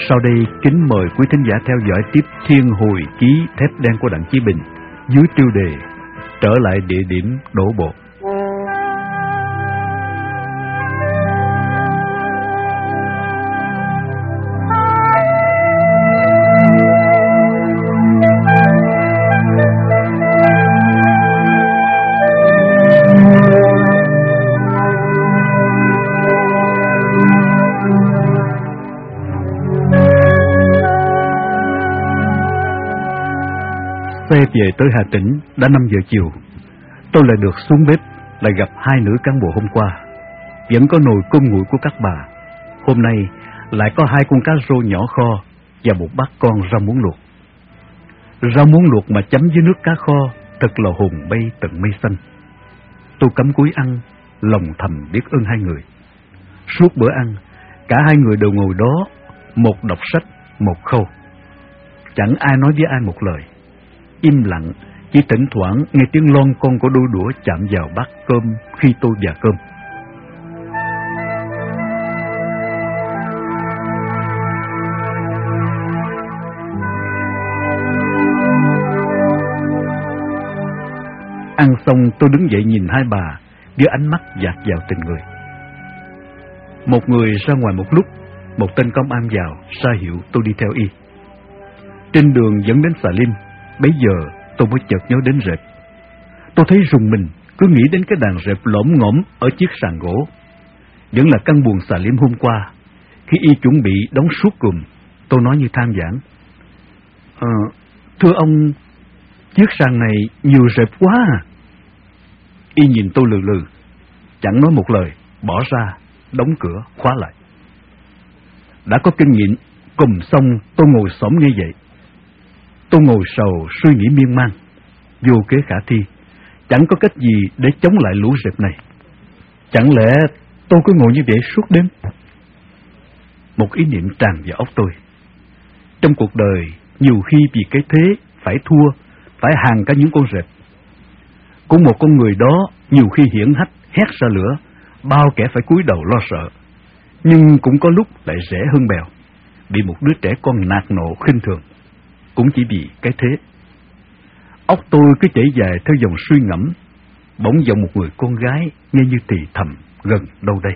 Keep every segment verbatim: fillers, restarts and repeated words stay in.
Sau đây kính mời quý thính giả theo dõi tiếp Thiên Hồi Ký Thép Đen của Đặng Chí Bình dưới tiêu đề Trở lại địa điểm đổ bộ. Xe về tới Hà Tĩnh đã năm giờ chiều. Tôi lại được xuống bếp, lại gặp hai nữ cán bộ hôm qua. Vẫn có nồi cơm nguội của các bà. Hôm nay lại có hai con cá rô nhỏ kho và một bát con rau muống luộc. Rau muống luộc mà chấm với nước cá kho thật là hồn bay tận mây xanh. Tôi cắm cúi ăn, lòng thầm biết ơn hai người. Suốt bữa ăn, cả hai người đều ngồi đó, một đọc sách, một khâu. Chẳng ai nói với ai một lời. Im lặng, chỉ thỉnh thoảng nghe tiếng lon con của đôi đũa chạm vào bát cơm khi tôi và cơm. Ăn xong tôi đứng dậy nhìn hai bà với ánh mắt dạt vào tình người. Một người ra ngoài một lúc, một tên công an vào ra hiệu tôi đi theo y. Trên đường dẫn đến Xà Lim, bấy giờ tôi mới chợt nhớ đến rệp. Tôi thấy rùng mình, cứ nghĩ đến cái đàn rệp lõm ngõm ở chiếc sàn gỗ. Vẫn là căn buồng Xà Lim hôm qua, khi y chuẩn bị đóng suốt cùm. Tôi nói như than vãn: Ờ, thưa ông, chiếc sàn này nhiều rệp quá à. Y nhìn tôi lừ lừ, chẳng nói một lời, bỏ ra, đóng cửa, khóa lại. Đã có kinh nghiệm, cùm xong tôi ngồi xổm như vậy. Tôi ngồi sầu suy nghĩ miên man, vô kế khả thi, chẳng có cách gì để chống lại lũ rệp này. Chẳng lẽ tôi cứ ngồi như vậy suốt đêm? Một ý niệm tràn vào óc tôi. Trong cuộc đời, nhiều khi vì cái thế phải thua, phải hàng cả những con rệp. Cũng một con người đó nhiều khi hiển hách hét ra lửa, bao kẻ phải cúi đầu lo sợ. Nhưng cũng có lúc lại rẻ hơn bèo, bị một đứa trẻ con nạt nộ khinh thường. Cũng chỉ vì cái thế. Óc tôi cứ chảy dài theo dòng suy ngẫm. Bỗng dòng một người con gái nghe như thì thầm gần đâu đây.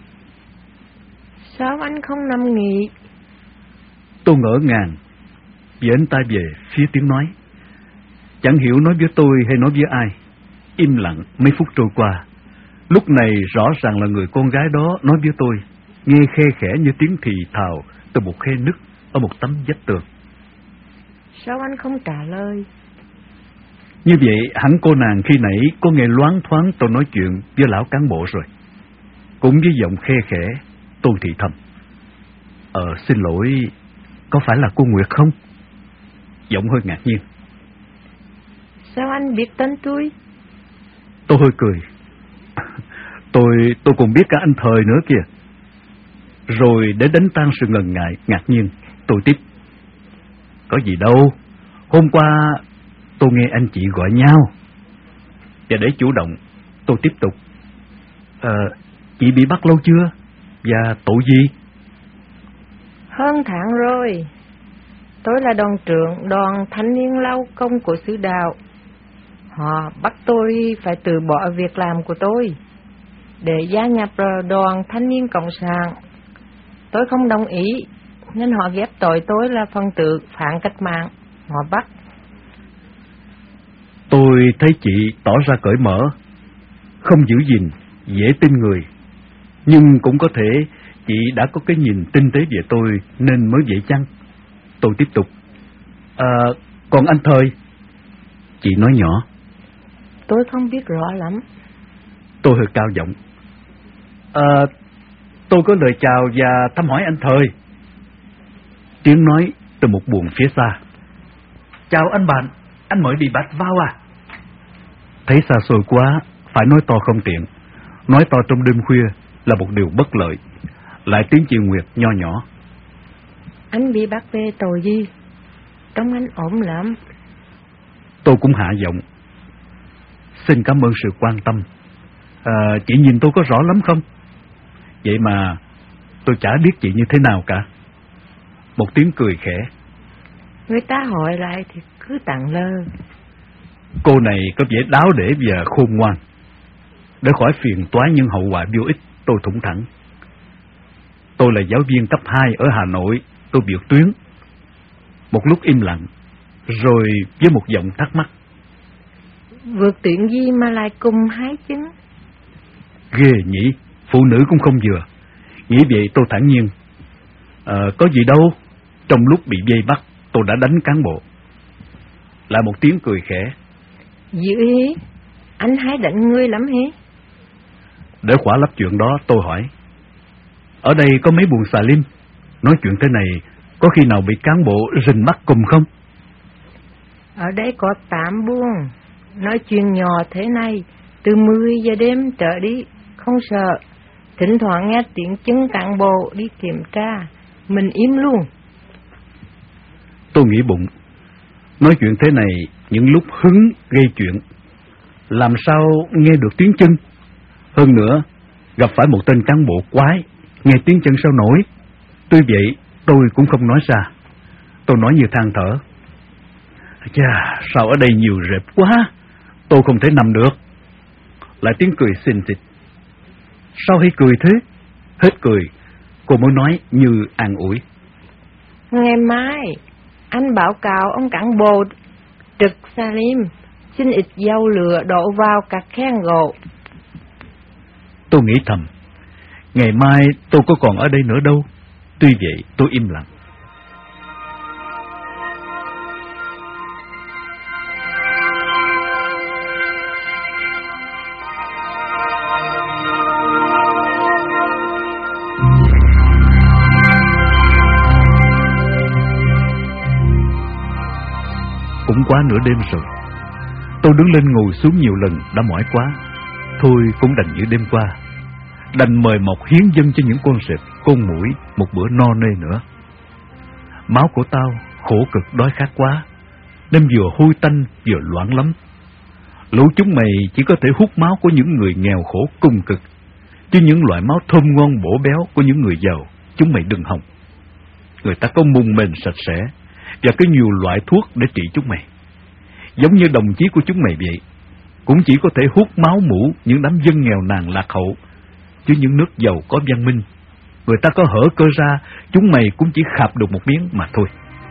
Sao anh không nằm nghỉ? Tôi ngỡ ngàng, giãn tay về phía tiếng nói. Chẳng hiểu nói với tôi hay nói với ai. Im lặng mấy phút trôi qua. Lúc này rõ ràng là người con gái đó nói với tôi, nghe khe khẽ như tiếng thì thào từ một khe nứt ở một tấm vách tường. Sao anh không trả lời? Như vậy hẳn cô nàng khi nãy có nghe loáng thoáng tôi nói chuyện với lão cán bộ rồi. Cũng với giọng khe khẽ, tôi thì thầm: Ờ xin lỗi, có phải là cô Nguyệt không? Giọng hơi ngạc nhiên. Sao anh biết tên tôi? Tôi hơi cười. Tôi tôi còn biết cả anh Thời nữa kìa. Rồi để đánh tan sự ngần ngại, ngạc nhiên, tôi tiếp: Có gì đâu, hôm qua tôi nghe anh chị gọi nhau. Và để chủ động, tôi tiếp tục: Ờ, chị bị bắt lâu chưa? Và tội gì? Hơn tháng rồi. Tôi là đoàn trưởng đoàn thanh niên lao công của xứ Đạo. Họ bắt tôi phải từ bỏ việc làm của tôi để gia nhập đoàn thanh niên cộng sản. Tôi không đồng ý, nên họ ghép tội tôi là phần tử phản cách mạng. Họ bắt. Tôi thấy chị tỏ ra cởi mở, không giữ gìn, dễ tin người. Nhưng cũng có thể chị đã có cái nhìn tinh tế về tôi nên mới vậy chăng? Tôi tiếp tục: À, còn anh Thời? Chị nói nhỏ: Tôi không biết rõ lắm. Tôi hơi cao giọng: À, tôi có lời chào và thăm hỏi anh Thời. Tiếng nói từ một buồng phía xa: Chào anh bạn, anh mới đi bắt vào à? Thấy xa xôi quá, phải nói to không tiện. Nói to trong đêm khuya là một điều bất lợi. Lại tiếng chị Nguyệt nho nhỏ: Anh bị bắt về tội gì? Trông anh ổn lắm. Tôi cũng hạ giọng: Xin cảm ơn sự quan tâm. À, chị nhìn tôi có rõ lắm không? Vậy mà tôi chả biết chị như thế nào cả. Một tiếng cười khẽ. Người ta hỏi lại thì cứ tặng lơ. Cô này có vẻ đáo để và khôn ngoan. Để khỏi phiền toái những hậu quả vô ích, tôi thủng thẳng. Tôi là giáo viên cấp hai ở Hà Nội, tôi vượt tuyến. Một lúc im lặng, rồi với một giọng thắc mắc. Vượt tuyển gì mà lại cùng hái trứng? Ghê nhỉ, phụ nữ cũng không vừa. Nghĩ vậy tôi thản nhiên. Ờ, có gì đâu, trong lúc bị vây bắt, tôi đã đánh cán bộ. Lại một tiếng cười khẽ. Dữ hí, anh hái đánh ngươi lắm hí. Để khỏa lấp chuyện đó, tôi hỏi. Ở đây có mấy buồng xà lim, nói chuyện thế này, có khi nào bị cán bộ rình mắt cùng không? Ở đây có tám buồng, nói chuyện nhỏ thế này, từ mười giờ đêm trở đi, không sợ. Thỉnh thoảng nghe tiếng chân cán bộ đi kiểm tra, mình im luôn. Tôi nghĩ bụng, nói chuyện thế này, những lúc hứng gây chuyện, làm sao nghe được tiếng chân? Hơn nữa, gặp phải một tên cán bộ quái, nghe tiếng chân sao nổi? Tuy vậy, tôi cũng không nói ra. Tôi nói như than thở. Chà, sao ở đây nhiều rệp quá, tôi không thể nằm được. Lại tiếng cười xinh xịt. Sao hay cười thế? Hết cười, cô mới nói như an ủi. Ngày mai, anh báo cáo ông cán bộ trực Salim, xin ít dầu lửa đổ vào các khen gỗ. Tôi nghĩ thầm, ngày mai tôi có còn ở đây nữa đâu. Tuy vậy tôi im lặng. Cũng quá nửa đêm rồi. Tôi đứng lên ngồi xuống nhiều lần đã mỏi quá. Thôi cũng đành như đêm qua, đành mời mọc hiến dâng cho những con sệp, con muỗi một bữa no nê nữa. Máu của tao khổ cực đói khát quá, nên vừa hôi tanh vừa loãng lắm. Lũ chúng mày chỉ có thể hút máu của những người nghèo khổ cùng cực, chứ những loại máu thơm ngon bổ béo của những người giàu chúng mày đừng hòng. Người ta có mùng mền sạch sẽ và có nhiều loại thuốc để trị chúng mày. Giống như đồng chí của chúng mày vậy, cũng chỉ có thể hút máu mủ những đám dân nghèo nàn lạc hậu, chứ những nước giàu có văn minh, người ta có hở cơ ra, chúng mày cũng chỉ khạp được một miếng mà thôi.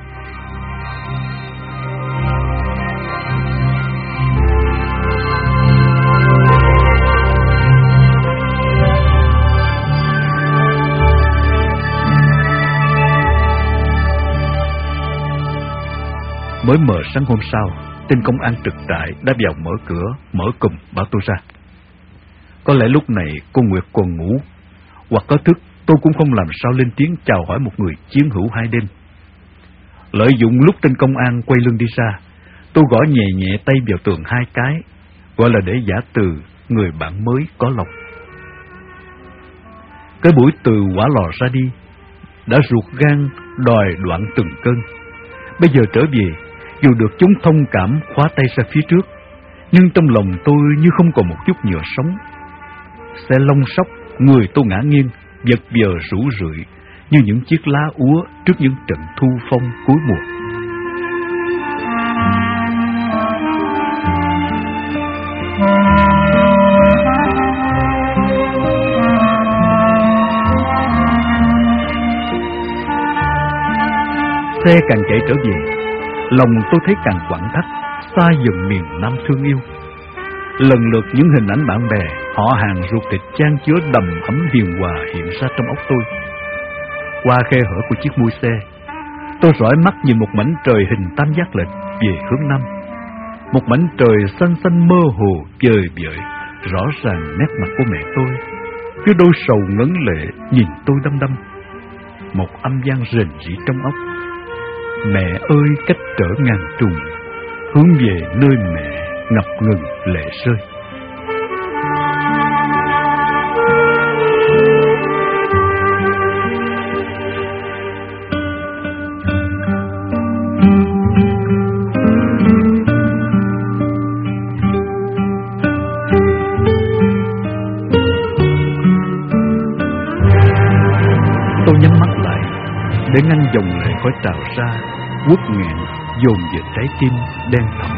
Mới mờ sáng hôm sau, tên công an trực trại đã vào mở cửa, mở cùm bảo tôi ra. Có lẽ lúc này cô Nguyệt còn ngủ, hoặc có thức tôi cũng không làm sao lên tiếng chào hỏi một người chiến hữu hai đêm. Lợi dụng lúc tên công an quay lưng đi ra, tôi gõ nhẹ nhẹ tay vào tường hai cái, gọi là để giả từ người bạn mới có lòng. Cái buổi từ quả lò ra đi đã ruột gan đòi đoạn từng cơn. Bây giờ trở về, dù được chúng thông cảm khóa tay ra phía trước, nhưng trong lòng tôi như không còn một chút nhựa sống. Xe long sóc, người tôi ngã nghiêng, vật vờ rủ rượi như những chiếc lá úa trước những trận thu phong cuối mùa. Xe càng chạy trở về, lòng tôi thấy càng quặn thắt, xa dần miền Nam thương yêu. Lần lượt những hình ảnh bạn bè, họ hàng ruột thịt chan chứa đầm ấm hiền hòa hiện ra trong óc tôi. Qua khe hở của chiếc mui xe, tôi dõi mắt nhìn một mảnh trời hình tam giác lệch về hướng Nam. Một mảnh trời xanh xanh mơ hồ vời vợi, rõ ràng nét mặt của mẹ tôi, cứ đôi sầu ngấn lệ nhìn tôi đăm đăm. Một âm vang rền rĩ trong óc. Mẹ ơi cách trở ngàn trùng, hướng về nơi mẹ ngập ngừng lệ rơi. Tôi nhắm mắt lại, để ngăn dòng lệ khỏi trào ra, uất nghẹn dồn về trái tim đen thẳm.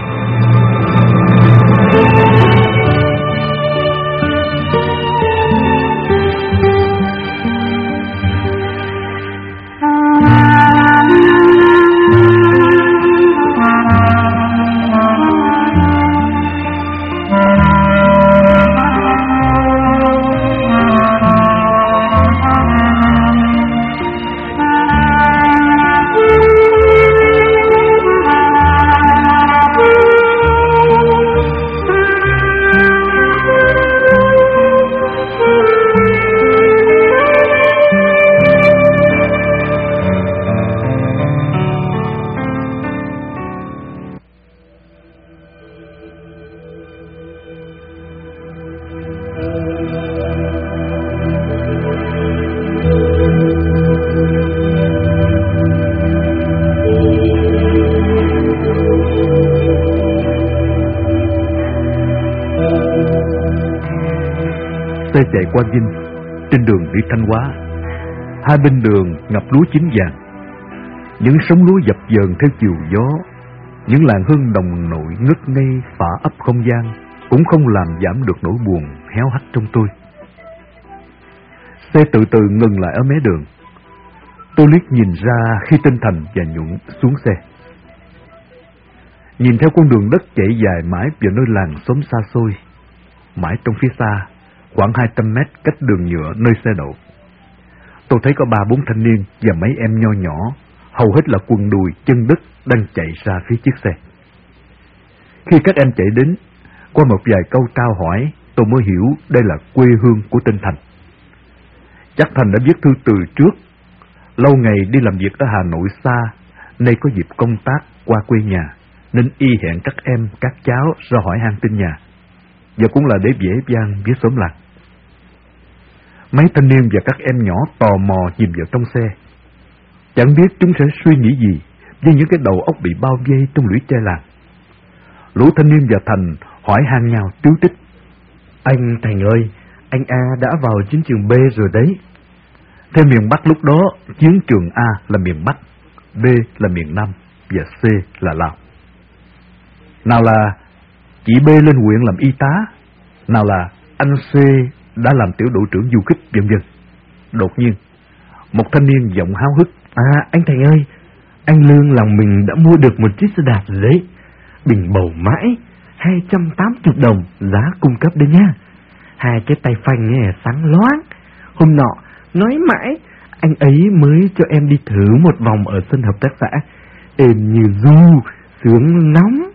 Xe chạy qua Vinh, trên đường đi Thanh Hóa. Hai bên đường ngập lúa chín vàng, những sóng lúa dập dờn theo chiều gió. Những làn hương đồng nội ngất ngây phả ấp không gian cũng không làm giảm được nỗi buồn héo hắt trong tôi. Xe từ từ ngừng lại ở mé đường. Tôi liếc nhìn ra khi Tinh Thành và Nhuận xuống xe. Nhìn theo con đường đất chạy dài mãi vào nơi làng xóm xa xôi. Mãi trong phía xa, khoảng hai trăm mét cách đường nhựa nơi xe đậu, tôi thấy có ba bốn thanh niên và mấy em nho nhỏ, hầu hết là quần đùi chân đất, đang chạy ra phía chiếc xe. Khi các em chạy đến, qua một vài câu trao hỏi, tôi mới hiểu đây là quê hương của Tinh Thành. Chắc Thành đã viết thư từ trước, lâu ngày đi làm việc ở Hà Nội xa, nay có dịp công tác qua quê nhà, nên y hẹn các em, các cháu ra hỏi han tin nhà, và cũng là để dễ dàng với xóm làng. Mấy thanh niên và các em nhỏ tò mò nhìn vào trong xe, chẳng biết chúng sẽ suy nghĩ gì với những cái đầu óc bị bao vây trong lũy tre làng. Lũ thanh niên và Thành hỏi han nhau tiếu tích: Anh Thành ơi, anh A đã vào chiến trường B rồi đấy. Theo miền Bắc lúc đó, chiến trường A là miền Bắc, B là miền Nam và C là Lào. Nào là chị B lên huyện làm y tá, nào là anh C đã làm tiểu đội trưởng du kích, vân vân. Đột nhiên, một thanh niên giọng háo hức: À, anh Thành ơi, anh Lương lòng mình đã mua được một chiếc xe đạp rồi đấy. Bình bầu mãi, hai trăm tám mươi đồng giá cung cấp đấy nha. Hai cái tay phanh nghe sáng loáng. Hôm nọ, nói mãi, anh ấy mới cho em đi thử một vòng ở sân hợp tác xã. Êm như du, sướng nóng.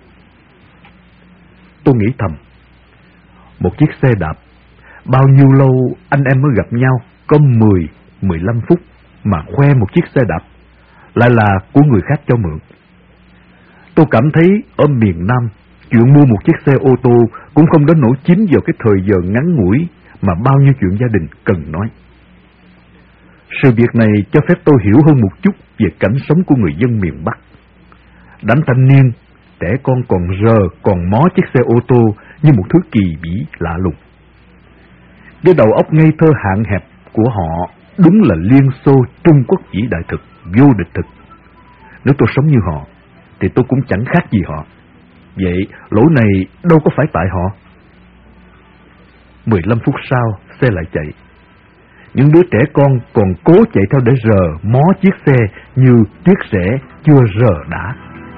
Tôi nghĩ thầm, một chiếc xe đạp, bao nhiêu lâu anh em mới gặp nhau, có mười, mười lăm phút mà khoe một chiếc xe đạp, lại là của người khác cho mượn. Tôi cảm thấy ở miền Nam, chuyện mua một chiếc xe ô tô cũng không đến nỗi chín vào cái thời giờ ngắn ngủi mà bao nhiêu chuyện gia đình cần nói. Sự việc này cho phép tôi hiểu hơn một chút về cảnh sống của người dân miền Bắc. Đám thanh niên, trẻ con còn rờ, còn mó chiếc xe ô tô như một thứ kỳ bí lạ lùng. Cái đầu óc ngây thơ hạn hẹp của họ đúng là Liên Xô Trung Quốc vĩ đại thực, vô địch thực. Nếu tôi sống như họ, thì tôi cũng chẳng khác gì họ. Vậy lỗi này đâu có phải tại họ. Mười lăm phút sau, xe lại chạy. Những đứa trẻ con còn cố chạy theo để rờ, mó chiếc xe như tuyết rẽ chưa rờ đã.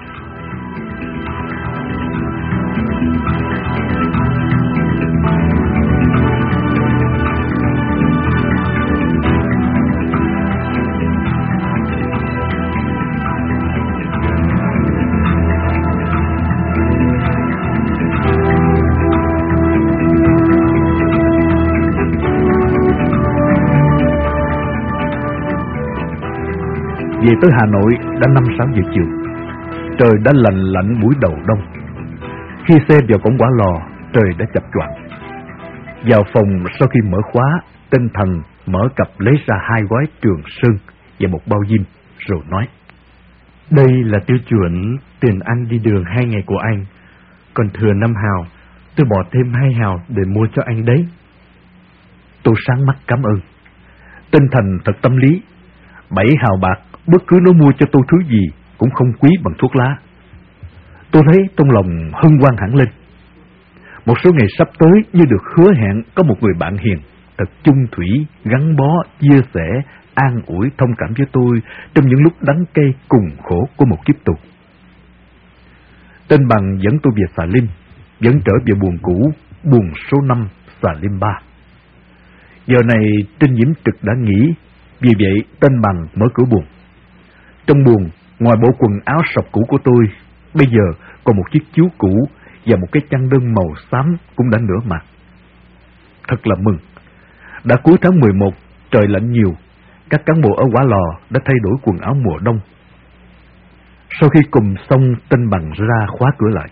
Về tới Hà Nội đã năm sáu giờ chiều. Trời đã lạnh lạnh buổi đầu đông. Khi xe vào cổng Quả Lò, trời đã chập choạng. Vào phòng sau khi mở khóa, Tinh Thần mở cặp lấy ra hai gói Trường Sơn và một bao diêm, rồi nói: Đây là tiêu chuẩn tiền ăn đi đường hai ngày của anh. Còn thừa năm hào, tôi bỏ thêm hai hào để mua cho anh đấy. Tôi sáng mắt cảm ơn. Tinh Thần thật tâm lý. bảy hào bạc, bất cứ nó mua cho tôi thứ gì cũng không quý bằng thuốc lá. Tôi thấy trong lòng hân hoan hẳn lên. Một số ngày sắp tới như được hứa hẹn có một người bạn hiền, thật chung thủy, gắn bó, chia sẻ, an ủi, thông cảm với tôi trong những lúc đắng cay cùng khổ của một kiếp tù. Tên Bằng dẫn tôi về xà lim, vẫn trở về buồng cũ, buồng số năm, xà lim ba. Giờ này Trinh Diễm Trực đã nghỉ, vì vậy tên Bằng mở cửa buồng. Trong buồng, ngoài bộ quần áo sọc cũ của tôi, bây giờ còn một chiếc chiếu cũ và một cái chăn đơn màu xám cũng đã nửa mặt. Thật là mừng. Đã cuối tháng mười một, trời lạnh nhiều, các cán bộ ở Quả Lò đã thay đổi quần áo mùa đông. Sau khi cùng xong, tên Bằng ra khóa cửa lại.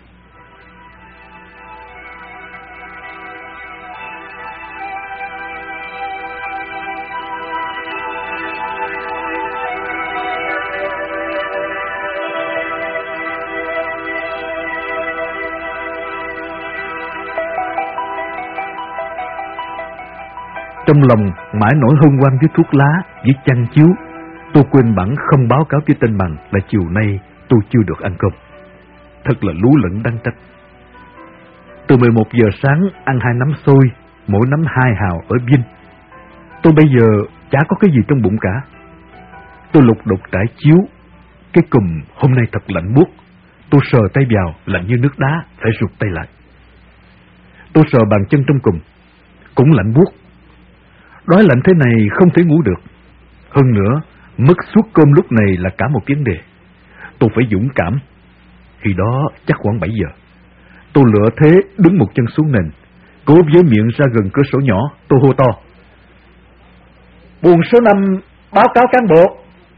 Trong lòng mãi nổi hân hoan với thuốc lá, với chăn chiếu, tôi quên bẵng không báo cáo với tên Bằng là chiều nay tôi chưa được ăn cơm. Thật là lú lẫn đắng trách. Từ mười một giờ sáng ăn hai nắm xôi, mỗi nắm hai hào ở Vinh. Tôi bây giờ chả có cái gì trong bụng cả. Tôi lục đục trải chiếu, cái cùm hôm nay thật lạnh buốt. Tôi sờ tay vào lạnh như nước đá, phải rụt tay lại. Tôi sờ bàn chân trong cùm, cũng lạnh buốt. Đói lạnh thế này không thể ngủ được. Hơn nữa, mất suốt cơm lúc này là cả một vấn đề. Tôi phải dũng cảm. Khi đó chắc khoảng bảy giờ. Tôi lựa thế đứng một chân xuống nền, cố với miệng ra gần cửa sổ nhỏ. Tôi hô to: "Buồng số năm báo cáo cán bộ."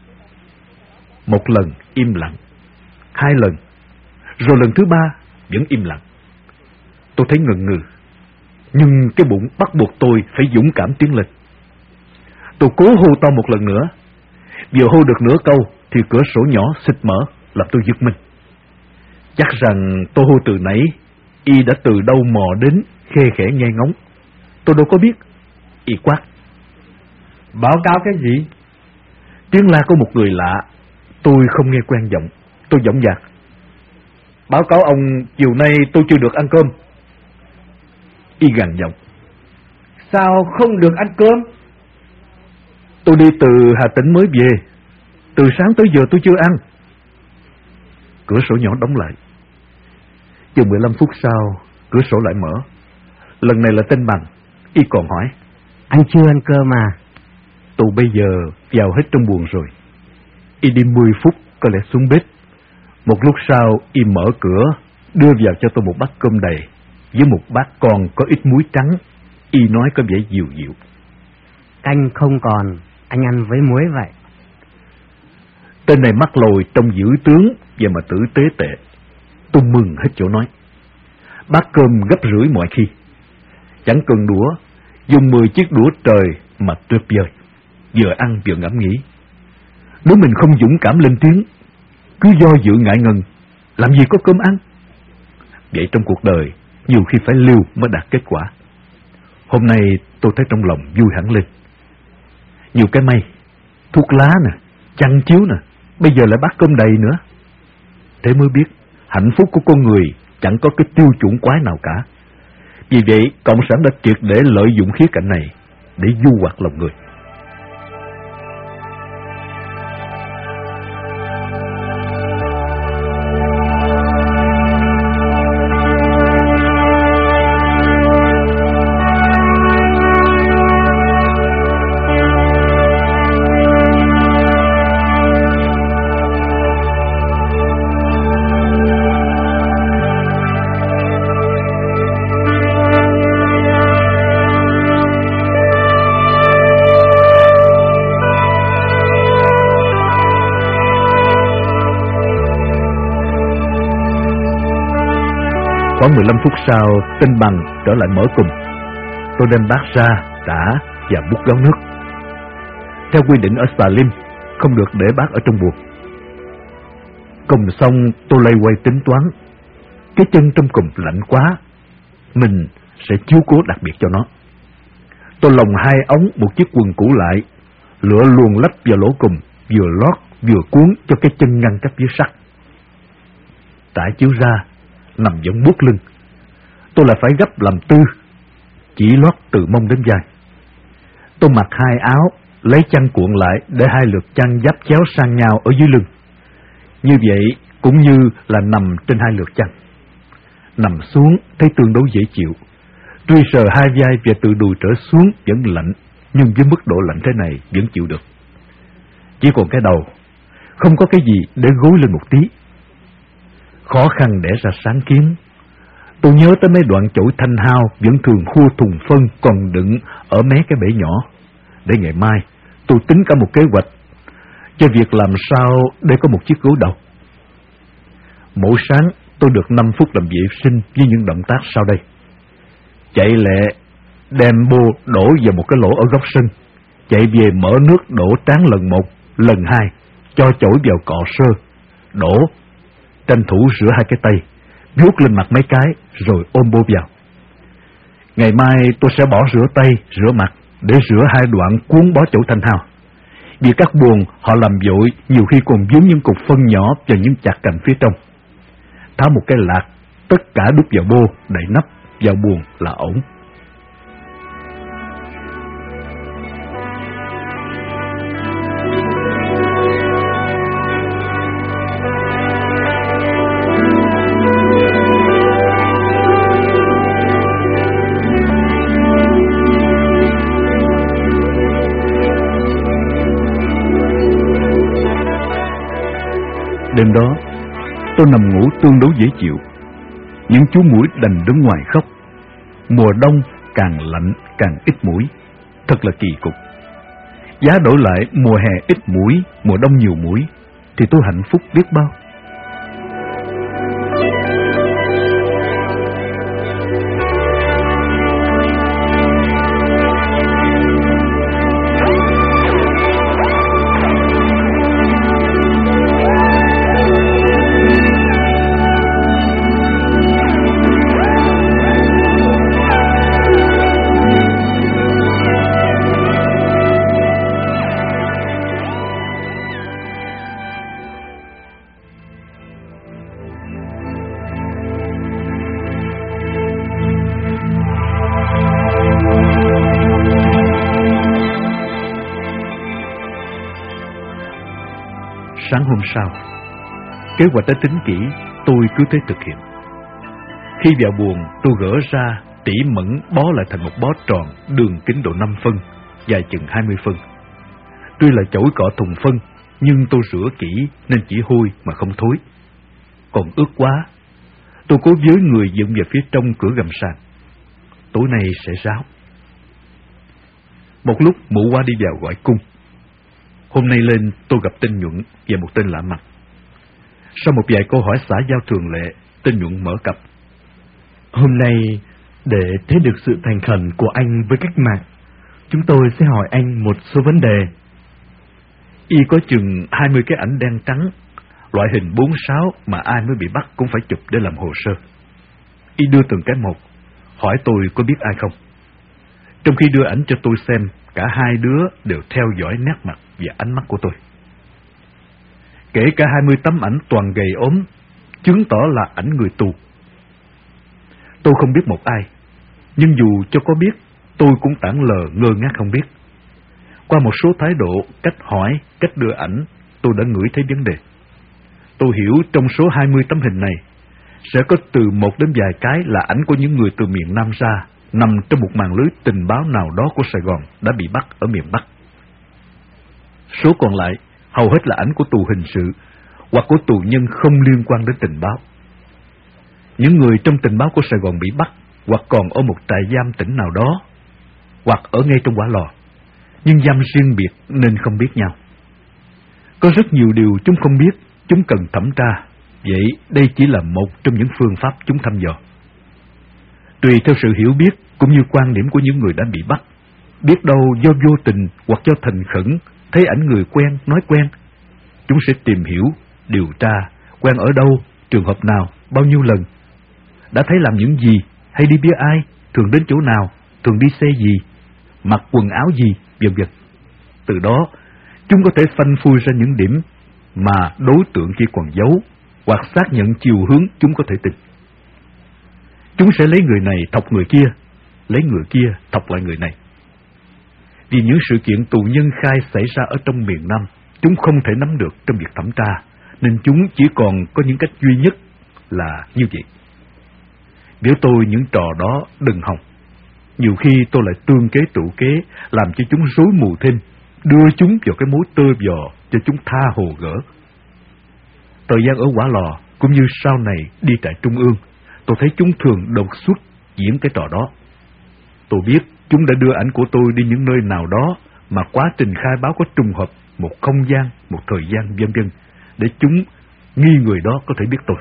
Một lần im lặng, hai lần, rồi lần thứ ba vẫn im lặng. Tôi thấy ngần ngừ, nhưng cái bụng bắt buộc tôi phải dũng cảm tiến lên. Tôi cố hô to một lần nữa. Vừa hô được nửa câu thì cửa sổ nhỏ xịt mở, làm tôi giật mình. Chắc rằng tôi hô từ nãy, y đã từ đâu mò đến, khe khẽ nghe ngóng. Tôi đâu có biết. Y quát: "Báo cáo cái gì?" Tiếng la của một người lạ. Tôi không nghe quen giọng. Tôi giọng dạc: "Báo cáo ông, chiều nay tôi chưa được ăn cơm." Y gằn giọng: "Sao không được ăn cơm?" "Tôi đi từ Hà Tĩnh mới về. Từ sáng tới giờ tôi chưa ăn." Cửa sổ nhỏ đóng lại. Chừng mười lăm phút sau, cửa sổ lại mở. Lần này là tên Bằng. Y còn hỏi: "Anh chưa ăn cơm à?" Tôi bây giờ vào hết trong buồng rồi. Y đi mười phút có lẽ xuống bếp. Một lúc sau Y mở cửa, đưa vào cho tôi một bát cơm đầy với một bát còn có ít muối trắng. Y nói có vẻ dịu dịu: "Canh không còn, anh ăn với muối vậy." Tên này mắc lồi trông dữ tướng và mà tử tế tệ. Tôi mừng hết chỗ nói. Bát cơm gấp rưỡi mọi khi. Chẳng cần đũa, dùng mười chiếc đũa trời mà tuyệt vời. Vừa ăn vừa ngẫm nghĩ. Nếu mình không dũng cảm lên tiếng, cứ do dự ngại ngần, làm gì có cơm ăn. Vậy trong cuộc đời, nhiều khi phải liều mới đạt kết quả. Hôm nay tôi thấy trong lòng vui hẳn lên. Nhiều cái may, thuốc lá nè, chăn chiếu nè, bây giờ lại bát cơm đầy nữa. Thế mới biết hạnh phúc của con người chẳng có cái tiêu chuẩn quái nào cả. Vì vậy Cộng sản đã triệt để lợi dụng khía cạnh này để du hoạt lòng người. Khoảng mười lăm phút sau, tên Bằng trở lại mở cùng. Tôi đem bát ra, đã và bút gáo nước. Theo quy định ở xà lim, không được để bát ở trong buồng. Cùng xong, tôi lay quay tính toán. Cái chân trong cùng lạnh quá, mình sẽ chiếu cố đặc biệt cho nó. Tôi lồng hai ống một chiếc quần cũ lại, lửa luồn lách vào lỗ cùng vừa lót vừa cuốn cho cái chân ngăn cách dưới sắt. Trải chiếu ra, nằm giống buốt lưng. Tôi lại phải gấp làm tư, chỉ lót từ mông đến vai. Tôi mặc hai áo, lấy chăn cuộn lại để hai lượt chăn giáp chéo sang nhau ở dưới lưng. Như vậy cũng như là nằm trên hai lượt chăn. Nằm xuống thấy tương đối dễ chịu. Tuy sờ hai vai và từ đùi trở xuống vẫn lạnh, nhưng với mức độ lạnh thế này vẫn chịu được. Chỉ còn cái đầu, không có cái gì để gối lên một tí. Khó khăn đẻ ra sáng kiến. Tôi nhớ tới mấy đoạn chổi thanh hao vẫn thường khua thùng phân còn đựng ở mấy cái bể nhỏ. Để ngày mai tôi tính cả một kế hoạch cho việc làm sao để có một chiếc gối đầu. Mỗi sáng tôi được năm phút làm vệ sinh với những động tác sau đây. Chạy lẹ, đem bô đổ vào một cái lỗ ở góc sân. Chạy về mở nước đổ trán lần một, lần hai, cho chổi vào cọ sơ, đổ, tranh thủ rửa hai cái tay, vuốt lên mặt mấy cái, rồi ôm bô vào. Ngày mai tôi sẽ bỏ rửa tay, rửa mặt, để rửa hai đoạn cuốn bó chổi thanh hao. Vì các buồng họ làm vội, nhiều khi còn vướng những cục phân nhỏ và những chặt cành phía trong. Tháo một cái lạc, tất cả đút vào bô, đậy nắp, vào buồng là ổn. Đêm đó, tôi nằm ngủ tương đối dễ chịu. Những chú muỗi đành đứng ngoài khóc. Mùa đông càng lạnh càng ít muỗi, thật là kỳ cục. Giá đổi lại mùa hè ít muỗi, mùa đông nhiều muỗi, thì tôi hạnh phúc biết bao. Sáng hôm sau, kế hoạch đã tính kỹ, tôi cứ thế thực hiện. Khi vào buồng, tôi gỡ ra, tỉ mẩn bó lại thành một bó tròn, đường kính độ năm phân, dài chừng hai mươi phân. Tuy là chổi cọ thùng phân, nhưng tôi rửa kỹ nên chỉ hôi mà không thối. Còn ướt quá, tôi cố với người dựng về phía trong cửa gầm sàn. Tối nay sẽ ráo. Một lúc mụ qua đi vào gọi cung. Hôm nay lên tôi gặp tên Nhuận và một tên lạ mặt. Sau một vài câu hỏi xã giao thường lệ, tên Nhuận mở cặp. Hôm nay, để thấy được sự thành khẩn của anh với cách mạng, chúng tôi sẽ hỏi anh một số vấn đề. Y có chừng hai mươi cái ảnh đen trắng, loại hình bốn sáu mà ai mới bị bắt cũng phải chụp để làm hồ sơ. Y đưa từng cái một, hỏi tôi có biết ai không. Trong khi đưa ảnh cho tôi xem, cả hai đứa đều theo dõi nét mặt và ánh mắt của tôi. Kể cả hai mươi tấm ảnh toàn gầy ốm, chứng tỏ là ảnh người tù. Tôi không biết một ai, nhưng dù cho có biết, tôi cũng tản lờ ngơ ngác không biết. Qua một số thái độ, cách hỏi, cách đưa ảnh, tôi đã ngửi thấy vấn đề. Tôi hiểu trong số hai mươi tấm hình này, sẽ có từ một đến vài cái là ảnh của những người từ miền Nam ra, nằm trong một màn lưới tình báo nào đó của Sài Gòn đã bị bắt ở miền Bắc. Số còn lại hầu hết là ảnh của tù hình sự hoặc của tù nhân không liên quan đến tình báo. Những người trong tình báo của Sài Gòn bị bắt hoặc còn ở một trại giam tỉnh nào đó hoặc ở ngay trong Hỏa Lò, nhưng giam riêng biệt nên không biết nhau. Có rất nhiều điều chúng không biết, chúng cần thẩm tra, vậy đây chỉ là một trong những phương pháp chúng thăm dò. Tùy theo sự hiểu biết cũng như quan điểm của những người đã bị bắt, biết đâu do vô tình hoặc do thành khẩn, thấy ảnh người quen, nói quen, chúng sẽ tìm hiểu, điều tra, quen ở đâu, trường hợp nào, bao nhiêu lần, đã thấy làm những gì, hay đi bia ai, thường đến chỗ nào, thường đi xe gì, mặc quần áo gì, vân vân. Từ đó, Chúng có thể phanh phui ra những điểm mà đối tượng kia còn giấu, hoặc xác nhận chiều hướng chúng có thể tìm. Chúng sẽ lấy người này thọc người kia, lấy người kia thọc lại người này. Vì những sự kiện tù nhân khai xảy ra ở trong miền Nam, chúng không thể nắm được trong việc thẩm tra, nên chúng chỉ còn có những cách duy nhất là như vậy. Nếu tôi những trò đó đừng hòng, nhiều khi tôi lại tương kế trụ kế, làm cho chúng rối mù thêm, đưa chúng vào cái mối tơ vò cho chúng tha hồ gỡ. Thời gian ở Hỏa Lò cũng như sau này đi trại trung ương, tôi thấy chúng thường đột xuất diễn cái trò đó. Tôi biết chúng đã đưa ảnh của tôi đi những nơi nào đó mà quá trình khai báo có trùng hợp một không gian, một thời gian vân vân, để chúng nghi người đó có thể biết tôi.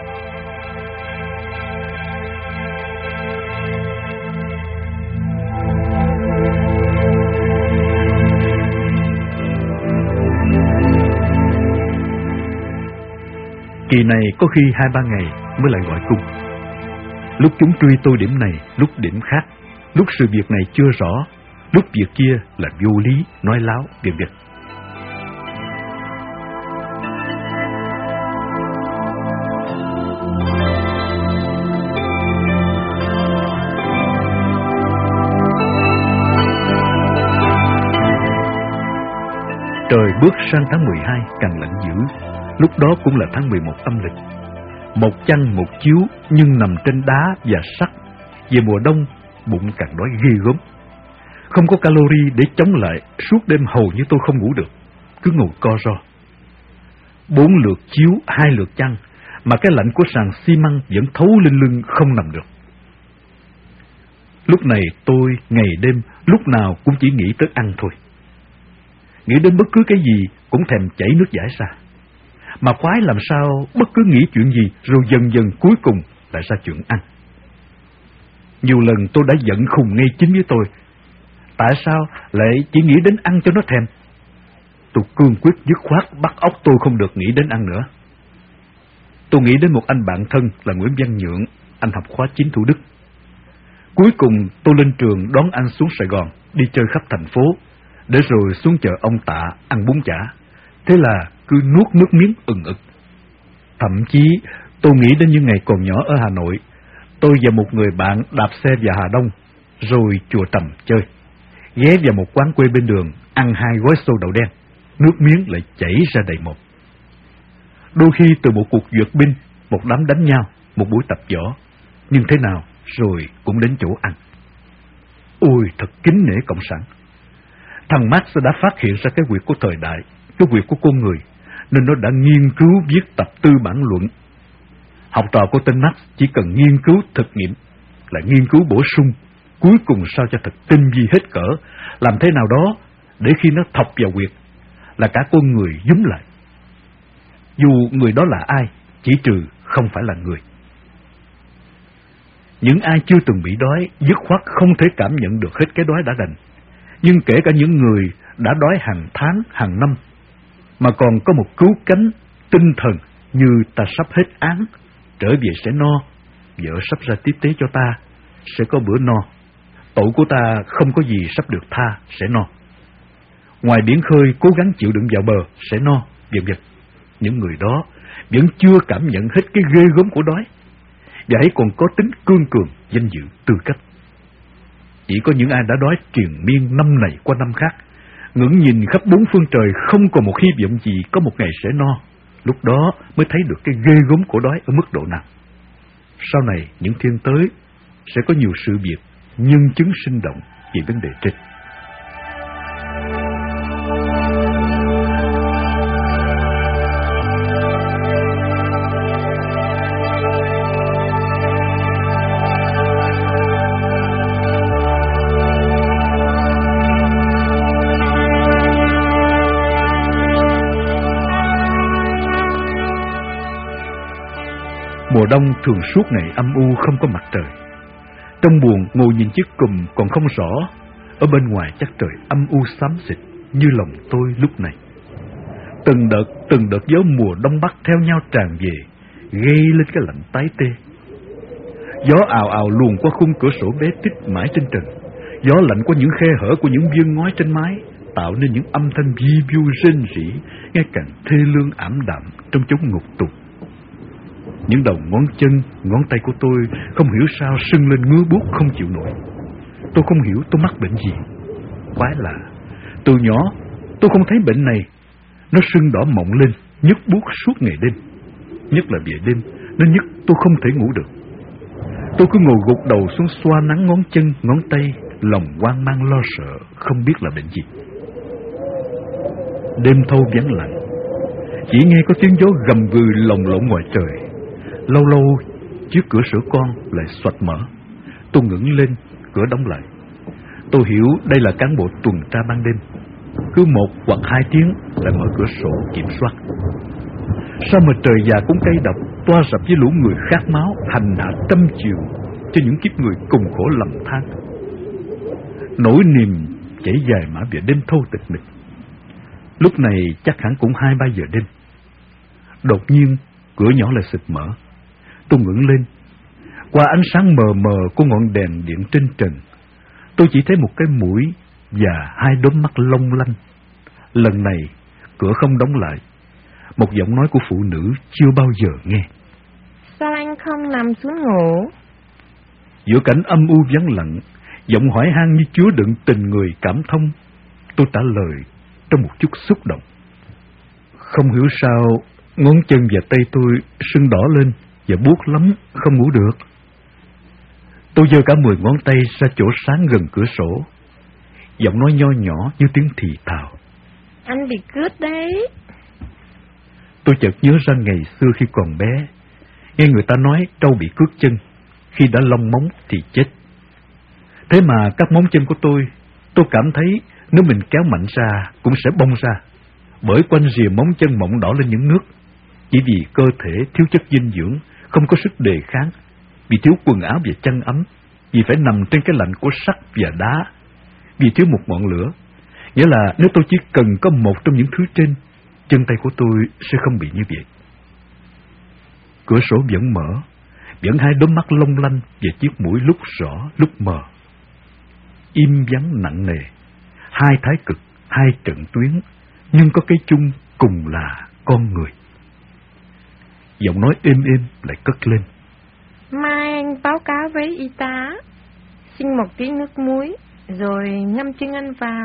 Kỳ này có khi hai ba ngày mới lại gọi cung. Lúc chúng truy tôi điểm này, lúc điểm khác, lúc sự việc này chưa rõ, lúc việc kia là vô lý, nói láo, vân vân. Trời bước sang tháng mười hai càng lạnh dữ, lúc đó cũng là tháng mười một âm lịch. Một chăn một chiếu nhưng nằm trên đá và sắt. Về mùa đông, bụng càng đói ghê gớm. Không có calorie để chống lại, suốt đêm hầu như tôi không ngủ được, cứ ngồi co ro. Bốn lượt chiếu, hai lượt chăn, mà cái lạnh của sàn xi măng vẫn thấu lên lưng không nằm được. Lúc này tôi ngày đêm lúc nào cũng chỉ nghĩ tới ăn thôi. Nghĩ đến bất cứ cái gì cũng thèm chảy nước dãi ra. Mà khoái làm sao bất cứ nghĩ chuyện gì rồi dần dần cuối cùng lại ra chuyện ăn. Nhiều lần tôi đã giận khùng ngay chính với tôi. Tại sao lại chỉ nghĩ đến ăn cho nó thèm? Tôi cương quyết dứt khoát bắt óc tôi không được nghĩ đến ăn nữa. Tôi nghĩ đến một anh bạn thân là Nguyễn Văn Nhượng, anh học khóa chín Thủ Đức. Cuối cùng tôi lên trường đón anh xuống Sài Gòn, đi chơi khắp thành phố, để rồi xuống chợ ông Tạ ăn bún chả. Thế là cứ nuốt nước miếng ừng ực. Thậm chí tôi nghĩ đến những ngày còn nhỏ ở Hà Nội, tôi và một người bạn đạp xe vào Hà Đông, rồi chùa Trầm chơi, ghé vào một quán quê bên đường ăn hai gói xôi đậu đen, nước miếng lại chảy ra đầy một. Đôi khi từ một cuộc duyệt binh, một đám đánh nhau, một buổi tập võ, nhưng thế nào rồi cũng đến chỗ ăn. Ôi thật kính nể cộng sản. Thằng Marx đã phát hiện ra cái quyệt của thời đại, cái quyệt của con người, nên nó đã nghiên cứu viết tập tư bản luận. Học trò của tên Marx chỉ cần nghiên cứu thực nghiệm, lại nghiên cứu bổ sung, cuối cùng sao cho thật tinh vi hết cỡ, làm thế nào đó để khi nó thọc vào quyệt là cả con người dúm lại. Dù người đó là ai, chỉ trừ không phải là người. Những ai chưa từng bị đói, dứt khoát không thể cảm nhận được hết cái đói đã đành. Nhưng kể cả những người đã đói hàng tháng, hàng năm, mà còn có một cứu cánh tinh thần như ta sắp hết án, trở về sẽ no, vợ sắp ra tiếp tế cho ta, sẽ có bữa no, tội của ta không có gì sắp được tha, sẽ no. Ngoài biển khơi cố gắng chịu đựng vào bờ, sẽ no, vân vân. Những người đó vẫn chưa cảm nhận hết cái ghê gớm của đói, và ấy còn có tính cương cường, danh dự, tư cách. Chỉ có những ai đã đói triền miên năm này qua năm khác, ngẩng nhìn khắp bốn phương trời không còn một hy vọng gì có một ngày sẽ no, lúc đó mới thấy được cái ghê gớm của đói ở mức độ nào. Sau này những thiên tới sẽ có nhiều sự việc nhân chứng sinh động về vấn đề trên. Mùa đông thường suốt ngày âm u không có mặt trời. Trong buồng ngồi nhìn chiếc cùm còn không rõ, ở bên ngoài chắc trời âm u xám xịt như lòng tôi lúc này. Từng đợt từng đợt gió mùa đông bắc theo nhau tràn về, gây lên cái lạnh tái tê. Gió ào ào luồn qua khung cửa sổ bé tít mãi trên trần, gió lạnh qua những khe hở của những viên ngói trên mái, tạo nên những âm thanh vi vu rên rỉ, nghe càng thê lương ảm đạm trong chốn ngục tù. Những đầu ngón chân, ngón tay của tôi không hiểu sao sưng lên ngứa buốt không chịu nổi. Tôi không hiểu tôi mắc bệnh gì. Quái lạ, từ nhỏ tôi không thấy bệnh này. Nó sưng đỏ mọng lên, nhức buốt suốt ngày đêm. Nhất là về đêm, nó nhức tôi không thể ngủ được. Tôi cứ ngồi gục đầu xuống xoa nắng ngón chân, ngón tay, lòng hoang mang lo sợ, không biết là bệnh gì. Đêm thâu vắng lặng, chỉ nghe có tiếng gió gầm gừ lồng lộng ngoài trời. Lâu lâu chiếc cửa sổ con lại xoạch mở. Tôi ngẩng lên, cửa đóng lại. Tôi hiểu đây là cán bộ tuần tra ban đêm. Cứ một hoặc hai tiếng lại mở cửa sổ kiểm soát. Sao mà trời già cũng cay độc, toa rập với lũ người khát máu, hành hạ trăm chiều cho những kiếp người cùng khổ lầm than. Nỗi niềm chảy dài mãi về đêm thâu tịch mịch. Lúc này chắc hẳn cũng hai ba giờ đêm. Đột nhiên cửa nhỏ lại xịt mở. Tôi ngẩng lên. Qua ánh sáng mờ mờ của ngọn đèn điện trên trần, tôi chỉ thấy một cái mũi và hai đốm mắt long lanh. Lần này cửa không đóng lại. Một giọng nói của phụ nữ chưa bao giờ nghe. Sao anh không nằm xuống ngủ? Giữa cảnh âm u vắng lặng, giọng hỏi han như chứa đựng tình người cảm thông. Tôi trả lời trong một chút xúc động. Không hiểu sao ngón chân và tay tôi sưng đỏ lên và buốt lắm, không ngủ được. Tôi giơ cả mười ngón tay ra chỗ sáng gần cửa sổ. Giọng nói nho nhỏ như tiếng thì thào. Anh bị cướp đấy. Tôi chợt nhớ ra ngày xưa khi còn bé, nghe người ta nói trâu bị cướp chân, khi đã lông móng thì chết. Thế mà các móng chân của tôi, tôi cảm thấy nếu mình kéo mạnh ra cũng sẽ bong ra, bởi quanh rìa móng chân mọng đỏ lên những nước. Chỉ vì cơ thể thiếu chất dinh dưỡng, không có sức đề kháng, vì thiếu quần áo và chăn ấm, vì phải nằm trên cái lạnh của sắt và đá, vì thiếu một ngọn lửa. Nghĩa là nếu tôi chỉ cần có một trong những thứ trên, chân tay của tôi sẽ không bị như vậy. Cửa sổ vẫn mở, vẫn hai đôi mắt long lanh và chiếc mũi lúc rõ lúc mờ. Im vắng nặng nề, hai thái cực, hai trận tuyến, nhưng có cái chung cùng là con người. Giọng nói êm êm lại cất lên. Mai anh báo cáo với y tá, xin một tí nước muối, rồi ngâm chân anh vào.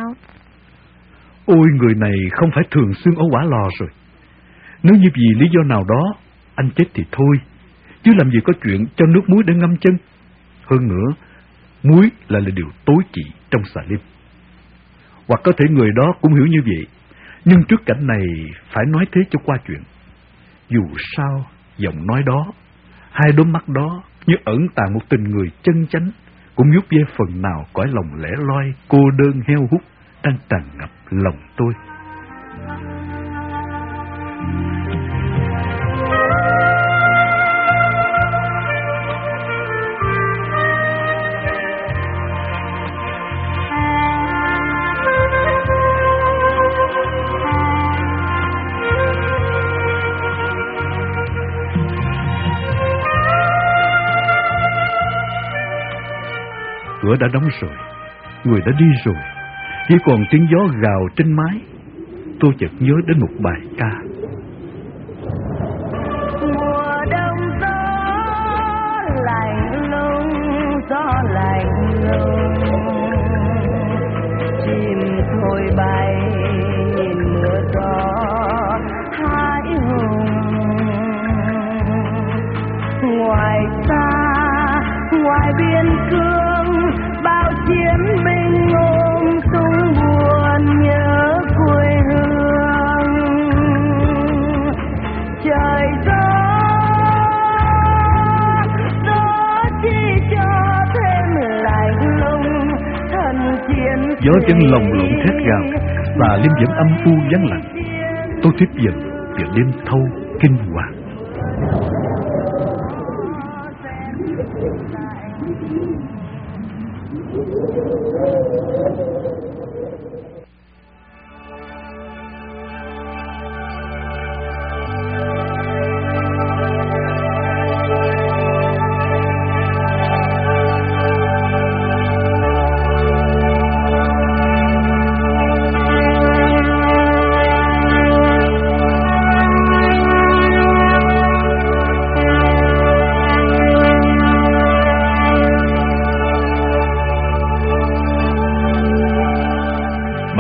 Ôi, người này không phải thường xuyên ở quả lò rồi. Nếu như vì lý do nào đó anh chết thì thôi, chứ làm gì có chuyện cho nước muối để ngâm chân. Hơn nữa, muối lại là điều tối kỵ trong xà lim. Hoặc có thể người đó cũng hiểu như vậy, nhưng trước cảnh này phải nói thế cho qua chuyện. Dù sao, giọng nói đó, hai đôi mắt đó như ẩn tàng một tình người chân chánh, cũng giúp ve phần nào cõi lòng lẻ loi, cô đơn heo hút đang tràn ngập lòng tôi. Cửa đã đóng rồi, người đã đi rồi, chỉ còn tiếng gió gào trên mái. Tôi chợt nhớ đến một bài ca. Mùa đông gió lạnh lùng, gió lạnh lùng, chim thôi bay nhìn mưa gió hãi hùng. Ngoài xa, ngoài biên cương, bao chiến binh ôm súng buồn nhớ quê hương. Trời gió, gió chỉ cho thêm lạnh lùng, thần chiến Gió vẫn lồng lộng thét gào, và Liêm vẫn âm u vắng lặng. Tôi tiếp dần về đêm thâu kinh hoàng.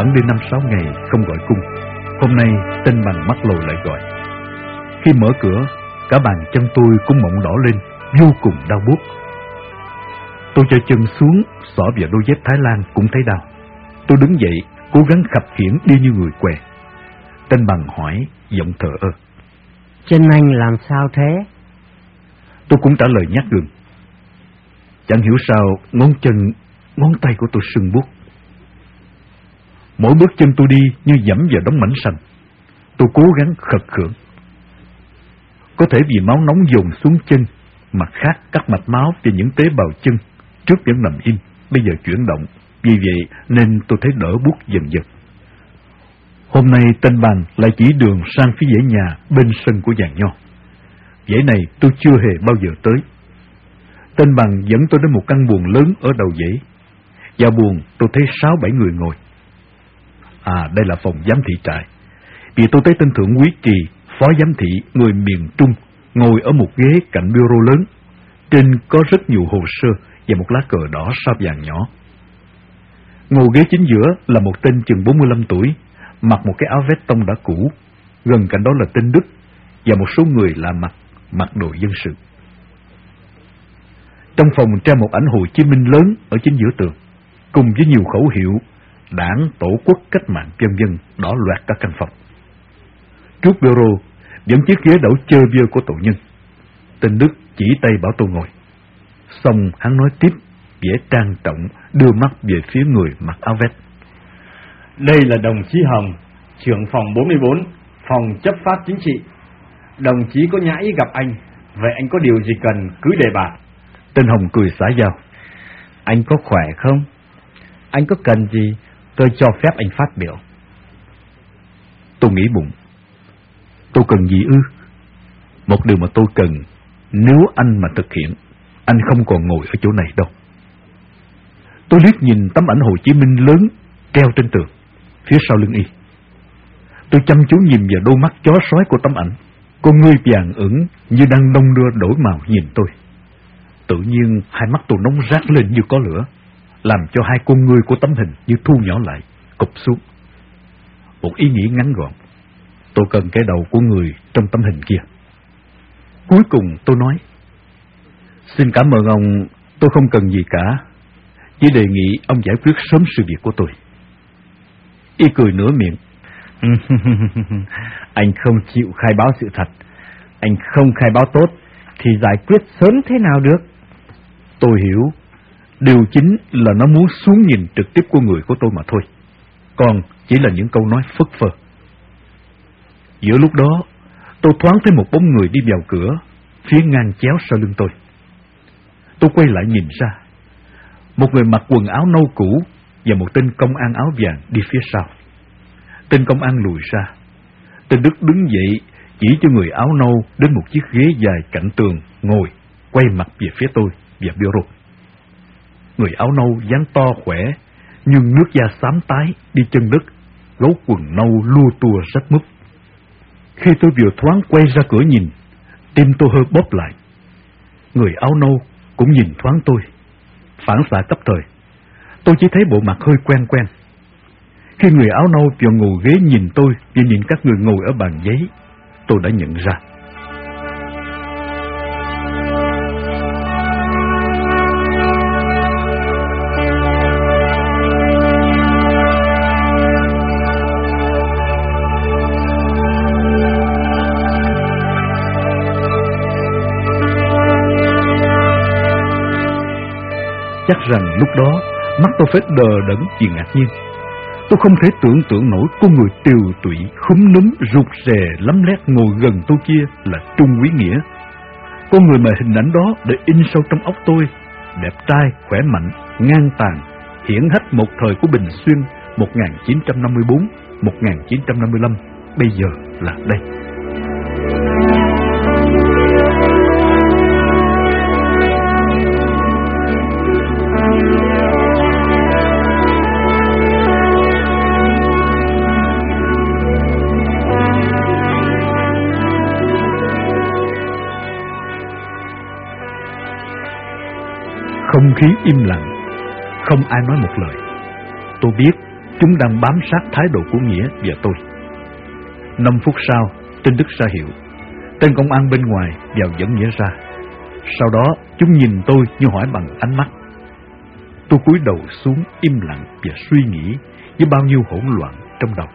Bẵng đi năm sáu ngày không gọi cung, hôm nay tên Bằng mắt lồi lại gọi. Khi mở cửa, cả bàn chân tôi cũng mộng đỏ lên, vô cùng đau buốt. Tôi cho chân xuống, xỏ vào đôi dép Thái Lan cũng thấy đau. Tôi đứng dậy, cố gắng khập khiễng đi như người què. Tên Bằng hỏi, giọng thờ ơ: Chân anh làm sao thế? Tôi cũng trả lời nhát gừng. Chẳng hiểu sao ngón chân, ngón tay của tôi sưng buốt. Mỗi bước chân tôi đi như dẫm vào đống mảnh sành. Tôi cố gắng khật khưởng. Có thể vì máu nóng dồn xuống chân, mặt khác các mạch máu và những tế bào chân trước vẫn nằm im, bây giờ chuyển động. Vì vậy nên tôi thấy đỡ buốt dần dần. Hôm nay tên Bằng lại chỉ đường sang phía dãy nhà bên sân của Giàng Nho. Dãy này tôi chưa hề bao giờ tới. Tên Bằng dẫn tôi đến một căn buồng lớn ở đầu dãy. Vào buồng tôi thấy sáu bảy người ngồi. À, đây là phòng giám thị trại. Vì tôi thấy tên Thượng úy Kỳ, phó giám thị người miền Trung, ngồi ở một ghế cạnh bureau lớn. Trên có rất nhiều hồ sơ và một lá cờ đỏ sao vàng nhỏ. Ngồi ghế chính giữa là một tên chừng bốn mươi lăm tuổi, mặc một cái áo vest tông đã cũ. Gần cạnh đó là tên Đức và một số người lạ mặt, mặc đồ dân sự. Trong phòng treo một ảnh Hồ Chí Minh lớn ở chính giữa tường, cùng với nhiều khẩu hiệu Đảng, Tổ quốc, Cách mạng vân vân đỏ loạt các căn phòng. Trước bureau vẫn chiếc ghế đẩu chơ vơ của tù nhân. Tên Đức chỉ tay bảo tôi ngồi. Xong hắn nói tiếp, vẻ trang trọng, đưa mắt về phía người mặc áo vest. Đây là đồng chí Hồng, trưởng phòng bốn mươi bốn, phòng chấp pháp chính trị. Đồng chí có nhã ý gặp anh, vậy anh có điều gì cần cứ đề bạt. Tên Hồng cười xã giao. Anh có khỏe không? Anh có cần gì, tôi cho phép anh phát biểu. Tôi nghĩ bụng. Tôi cần gì ư? Một điều mà tôi cần, nếu anh mà thực hiện, anh không còn ngồi ở chỗ này đâu. Tôi liếc nhìn tấm ảnh Hồ Chí Minh lớn treo trên tường, phía sau lưng y. Tôi chăm chú nhìn vào đôi mắt chó sói của tấm ảnh, con ngươi vàng ửng như đang đong đưa đổi màu nhìn tôi. Tự nhiên hai mắt tôi nóng rát lên như có lửa, làm cho hai con ngươi của tấm hình như thu nhỏ lại, cụp xuống. Một ý nghĩ ngắn gọn, tôi cần cái đầu của người trong tấm hình kia. Cuối cùng tôi nói: Xin cảm ơn ông, tôi không cần gì cả, chỉ đề nghị ông giải quyết sớm sự việc của tôi. Y cười nửa miệng. Anh không chịu khai báo sự thật, anh không khai báo tốt thì giải quyết sớm thế nào được? Tôi hiểu, điều chính là nó muốn xuống nhìn trực tiếp của người của tôi mà thôi, còn chỉ là những câu nói phất phơ. Giữa lúc đó, tôi thoáng thấy một bóng người đi vào cửa, phía ngang chéo sau lưng tôi. Tôi quay lại nhìn ra, một người mặc quần áo nâu cũ và một tên công an áo vàng đi phía sau. Tên công an lùi ra, tên Đức đứng dậy chỉ cho người áo nâu đến một chiếc ghế dài cạnh tường ngồi, quay mặt về phía tôi và bureau. Người áo nâu dáng to khỏe, nhưng nước da xám tái, đi chân đất, gấu quần nâu lua tua rách mướp. Khi tôi vừa thoáng quay ra cửa nhìn, tim tôi hơi bóp lại. Người áo nâu cũng nhìn thoáng tôi, phản xạ cấp thời. Tôi chỉ thấy bộ mặt hơi quen quen. Khi người áo nâu vừa ngồi ghế nhìn tôi và nhìn các người ngồi ở bàn giấy, tôi đã nhận ra. Chắc rằng lúc đó mắt tôi phải đờ đẫn vì ngạc nhiên. Tôi không thể tưởng tượng nổi con người tiều tụy, khúm núm, rụt rè, lấm lét ngồi gần tôi kia là Trung úy Nghĩa. Con người mà hình ảnh đó để in sâu trong óc tôi, đẹp trai, khỏe mạnh, ngang tàn, hiển hách một thời của Bình Xuyên một nghìn chín trăm năm mươi tư đến một nghìn chín trăm năm mươi lăm, bây giờ là đây. Không khí im lặng, không ai nói một lời. Tôi biết chúng đang bám sát thái độ của Nghĩa và tôi. Năm phút sau, Trinh Đức ra hiệu. Tên công an bên ngoài vào dẫn Nghĩa ra. Sau đó, chúng nhìn tôi như hỏi bằng ánh mắt. Tôi cúi đầu xuống im lặng và suy nghĩ với bao nhiêu hỗn loạn trong đầu.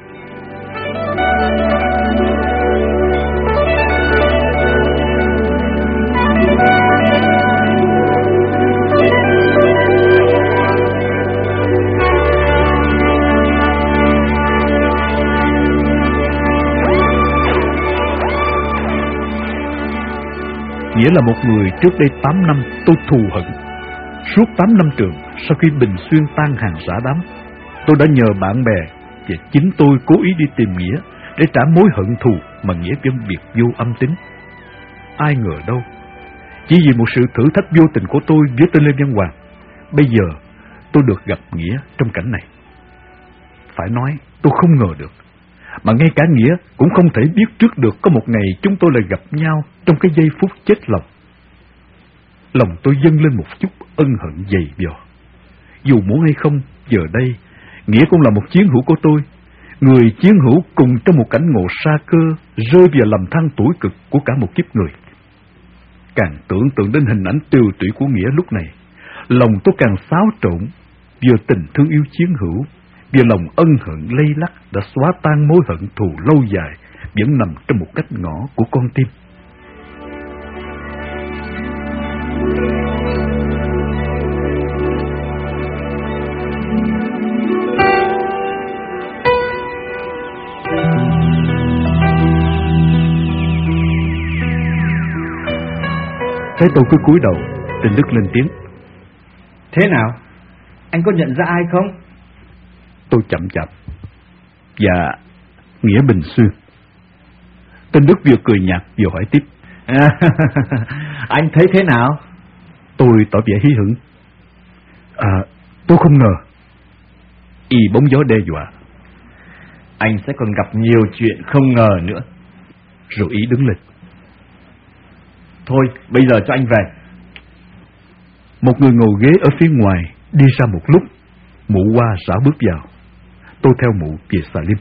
Nghĩa là một người trước đây tám năm tôi thù hận. Suốt tám năm trường, sau khi Bình Xuyên tan hàng rã đám, tôi đã nhờ bạn bè và chính tôi cố ý đi tìm Nghĩa để trả mối hận thù mà Nghĩa vẫn biệt vô âm tính. Ai ngờ đâu, chỉ vì một sự thử thách vô tình của tôi với tên Lê Văn Hoàng, bây giờ tôi được gặp Nghĩa trong cảnh này. Phải nói tôi không ngờ được, mà ngay cả Nghĩa cũng không thể biết trước được có một ngày chúng tôi lại gặp nhau trong cái giây phút chết lòng. Lòng tôi dâng lên một chút ân hận dày vò. Dù muốn hay không, giờ đây Nghĩa cũng là một chiến hữu của tôi, người chiến hữu cùng trong một cảnh ngộ sa cơ, rơi vào lầm than tủi cực của cả một kiếp người. Càng tưởng tượng đến hình ảnh tiều tụy của Nghĩa lúc này, lòng tôi càng xáo trộn, vừa tình thương yêu chiến hữu, vừa lòng ân hận lây lắc đã xóa tan mối hận thù lâu dài vẫn nằm trong một cách ngõ của con tim. Thấy tôi cứ cúi đầu, Trinh Đức lên tiếng. Thế nào? Anh có nhận ra ai không? Tôi chậm chạp. Dạ, Nghĩa Bình Xuyên. Trinh Đức vừa cười nhạt vừa hỏi tiếp. À, anh thấy thế nào? Tôi tỏ vẻ hí hửng. À, tôi không ngờ. Y bóng gió đe dọa. Anh sẽ còn gặp nhiều chuyện không ngờ nữa. Rồi Y đứng lên. Thôi, bây giờ cho anh về. Một người ngồi ghế ở phía ngoài đi ra một lúc, mụ Hoa rảo bước vào. Tôi theo mụ về Xà Lim.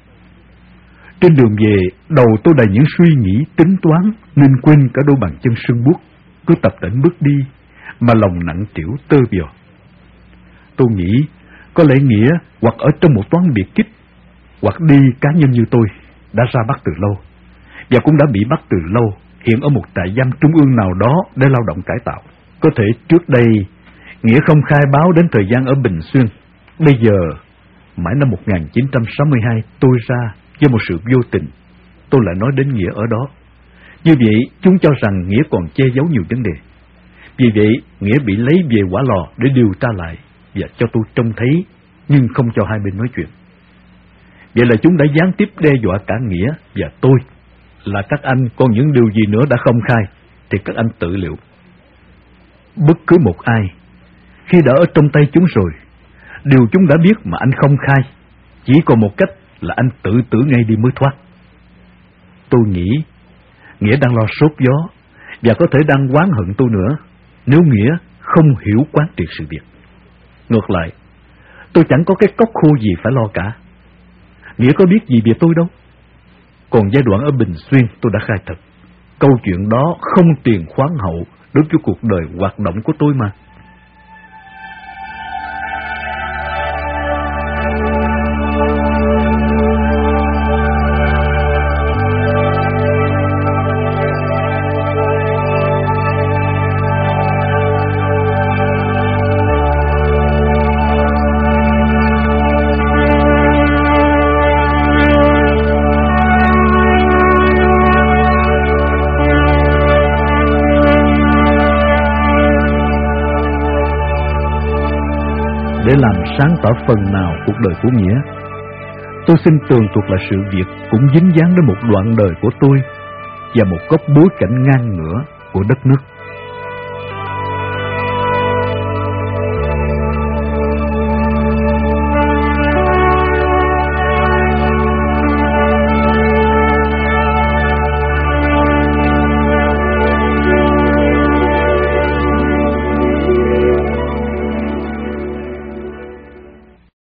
Trên đường về, đầu tôi đầy những suy nghĩ tính toán nên quên cả đôi bàn chân sưng buốt, cứ tập tễnh bước đi mà lòng nặng trĩu tơ vò. Tôi nghĩ có lẽ Nghĩa hoặc ở trong một toán biệt kích, hoặc đi cá nhân như tôi đã ra bắt từ lâu và cũng đã bị bắt từ lâu, hiện ở một trại giam trung ương nào đó để lao động cải tạo. Có thể trước đây Nghĩa không khai báo đến thời gian ở Bình Xuyên. Bây giờ, mãi năm một nghìn chín trăm sáu mươi hai tôi ra với một sự vô tình, tôi lại nói đến Nghĩa ở đó. Như vậy, chúng cho rằng Nghĩa còn che giấu nhiều vấn đề. Vì vậy, Nghĩa bị lấy về hỏa lò để điều tra lại và cho tôi trông thấy, nhưng không cho hai bên nói chuyện. Vậy là chúng đã gián tiếp đe dọa cả Nghĩa và tôi, là các anh còn những điều gì nữa đã không khai thì các anh tự liệu. Bất cứ một ai, khi đã ở trong tay chúng rồi, điều chúng đã biết mà anh không khai, chỉ còn một cách là anh tự tử ngay đi mới thoát. Tôi nghĩ Nghĩa đang lo sốt gió và có thể đang oán hận tôi nữa nếu Nghĩa không hiểu quán triệt sự việc. Ngược lại, tôi chẳng có cái cốc khô gì phải lo cả. Nghĩa có biết gì về tôi đâu. Còn giai đoạn ở Bình Xuyên tôi đã khai thật. Câu chuyện đó không tiền khoáng hậu đối với cuộc đời hoạt động của tôi mà. Để làm sáng tỏ phần nào cuộc đời của Nghĩa, tôi xin tường thuật là sự việc cũng dính dáng đến một đoạn đời của tôi và một góc bối cảnh ngang ngửa của đất nước.